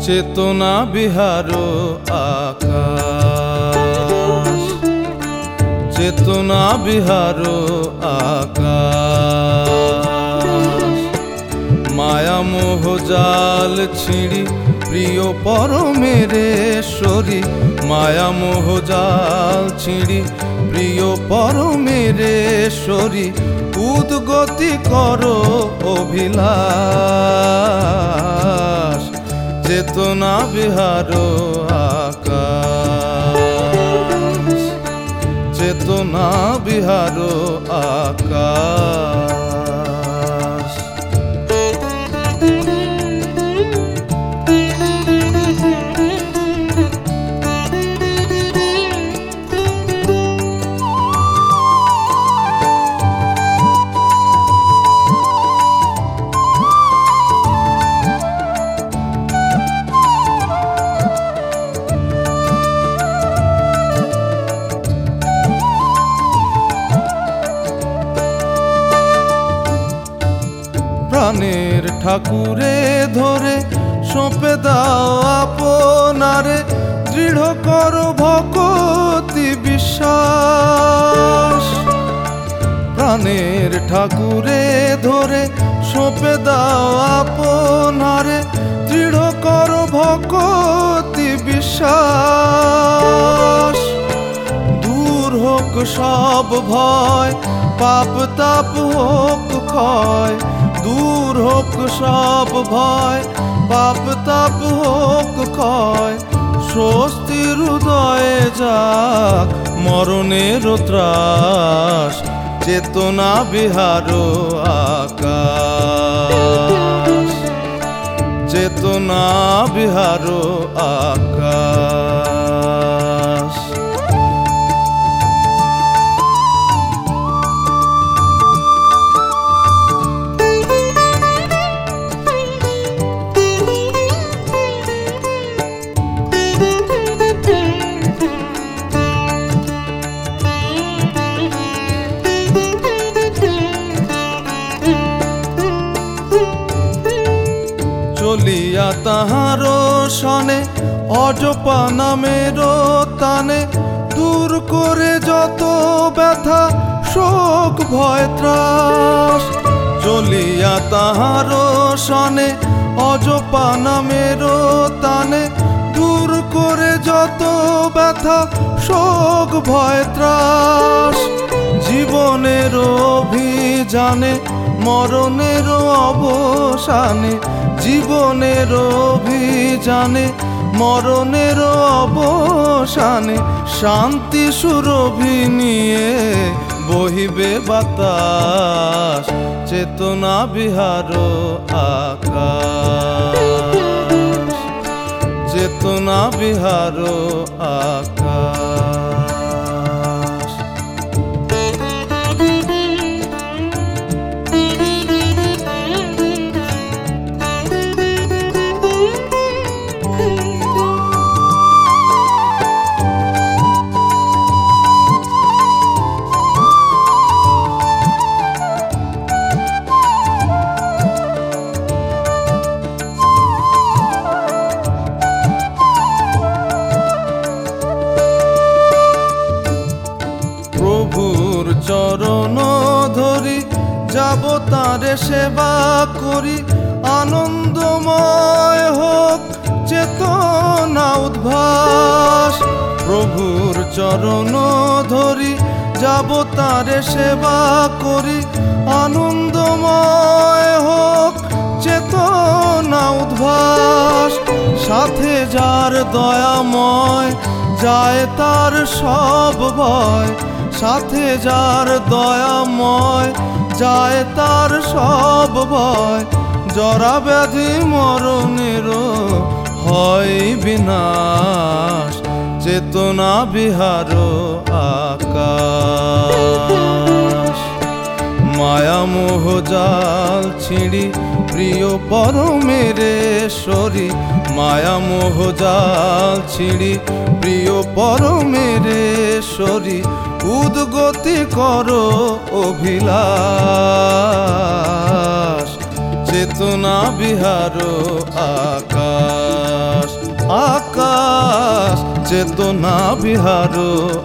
চেতনা বিহারো আকাশ, চেতনা বিহারো আকাশ। মায়া মোহ জাল ছিঁড়ি প্রিয় পরমেশ্বরী, মায়া মোহ জাল ছিঁড়ি প্রিয় পরমেশ্বরী। উদ্গতি করো অভিলাষ, চেতনা বিহারো আকাশ, চেতনা বিহারো আকাশ। প্রাণের ঠাকুরে ধরে সঁপে দাও আপনারে, দৃঢ় করো ভক্তি বিশ্বাস। প্রাণের ঠাকুরে ধরে সঁপে দাও আপনারে, দৃঢ় করো ভক্তি বিশ্বাস। দূর হোক সব ভয়, পাপ তাপ হোক ক্ষয়, দূর হোক সব ভয়, পাপ তাপ হোক ক্ষয়। স্বস্তির হৃদয়ে যাক মরণের ত্রাস, চেতনা বিহারো আকাশ, চেতনা বিহারো আকাশ। চলিয়া তাহারো সনে অজপা নামের তানে, দূর করে যত ব্যথা শোক ভয় ত্রাস। চলিয়া তাহারো সনে অজপা নামের তানে, দূর করে যত ব্যথা শোক ভয় ত্রাস। জীবনের অভিযানে মরণের অবসানে, জীবনের অভিযানে মরণের অবসানে। শান্তি সুরভি নিয়ে বহিবে বাতাস, চেতনা বিহারো আকাশ, চেতনা বিহারো আকাশ। প্রভুর চরণ ধরি যাব তারে সেবা করি, আনন্দময় হোক চেতনা উদ্ভাস। প্রভুর চরণ ধরি যাব তারে সেবা করি, আনন্দময় হোক চেতনা উদ্ভাস। সাথে যার দয়াময় যায় তার সব ভয়, সাথে যার দয়াময় যায় তার সব ভয়। জরা ব্যাধি মরণের হয় বিনাশ, চেতনা বিহারো আকাশ। মায়া মোহ জাল ছিঁড়ি প্রিয় পরমেশ্বরী, মায়া মোহ জাল ছিঁড়ি প্রিয় পরমেশ্বরী। উদ্গতি করো অভিলাষ, চেতনা বিহার আকাশ আকাশ চেতনা বিহার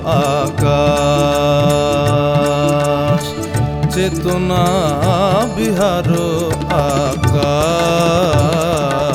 আকাশ চেতনা বিহার আকাশ